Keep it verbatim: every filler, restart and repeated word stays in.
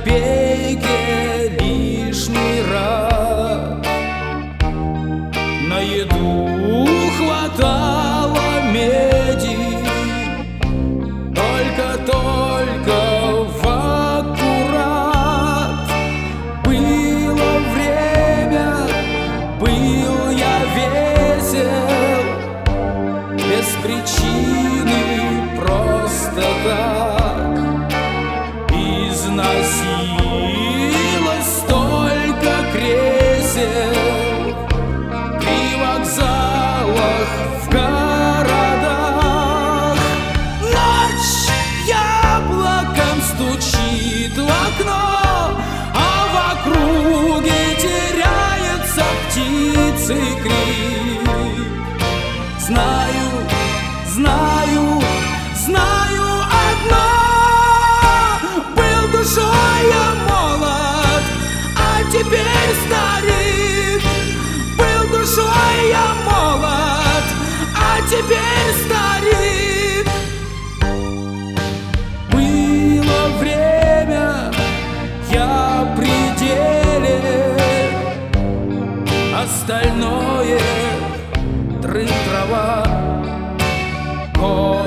копейке лишний раз. На еду хватало меди, только-только в аккурат. Было время, был я весел, без причины, просто так. Износилось столько кресел при вокзалах, в городах. Ночь яблоком стучит в окно, а в округе теряется птицы крик. Знаю, знаю, знаю одно: был душой я молод, а теперь старик. Был душой я молод, а теперь старик. Было время, я при деле, остальное трын трава.